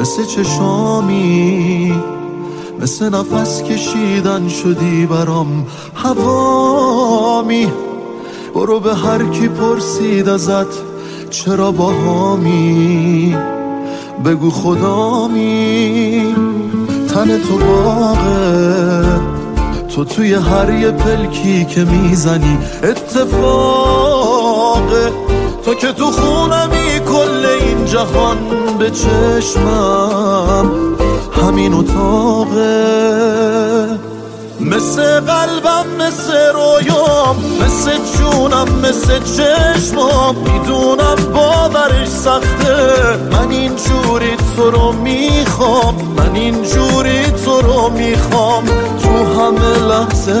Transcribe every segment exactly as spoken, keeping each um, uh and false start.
مثل چشامی، مثل نفس کشیدن شدی برام هوامی. برو به هر کی پرسید ازت چرا باهامی، بگو خدامی. تن تو باغه، تو توی هر یه پلکی که میزنی اتفاقه. تو که تو خونمی کل این جهان به چشمم همین اتاقه. مثل قلبم، مثل رویام، مثل جونم، مثل چشمام. میدونم باورش سخته، من اینجوری تو رو میخوام، من اینجوری تو رو میخوام تو همه لحظه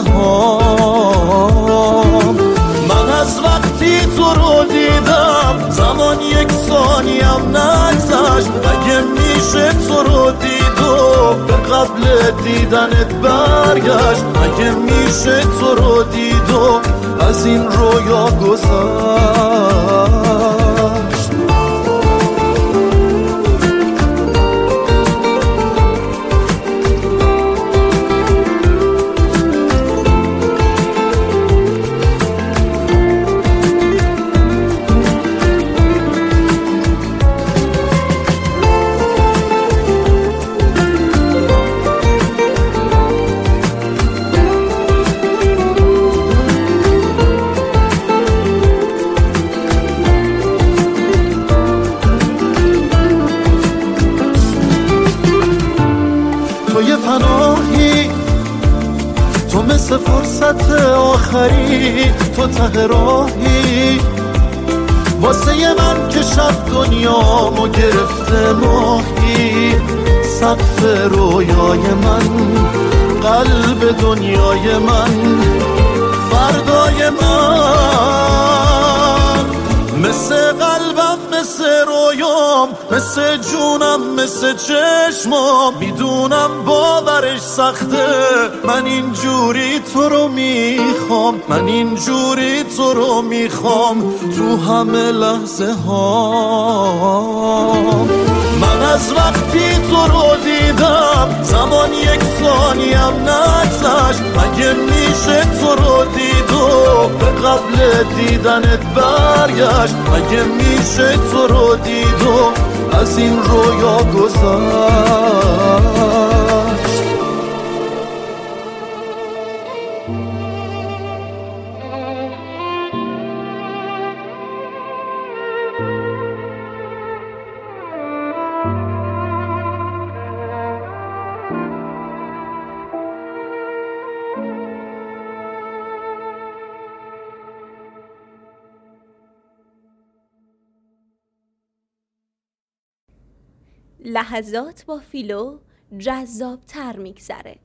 هام. من از وقتی تو رو دیدم زمان یک ثانیم نگذشت. مگه میشه تو رو دید و به قبل دیدنت برگشت؟ مگه میشه تو رو دید و از این رویا گذشت؟ تو یه پناهی، تو مثل فرصت آخری، تو ته راهی واسه من که شب دنیامو گرفته ماهی. سقف رویای من، قلب دنیای من، فردای من. مثل قلبم، مثل رویام، مثل جونم، مثل چشمام. میدونم باورش سخته، من اینجوری تو رو میخوام، من اینجوری تو رو میخوام تو همه لحظه هام. من از وقتی تو رو دیدم زمان یک ثانیم نگذشت. مگه میشه تو رو دید و به قبل دیدنت برگشت؟ مگه میشه تو رو دید و از این رویا گذشت؟ لحظات با فیلو جذاب تر میگذره.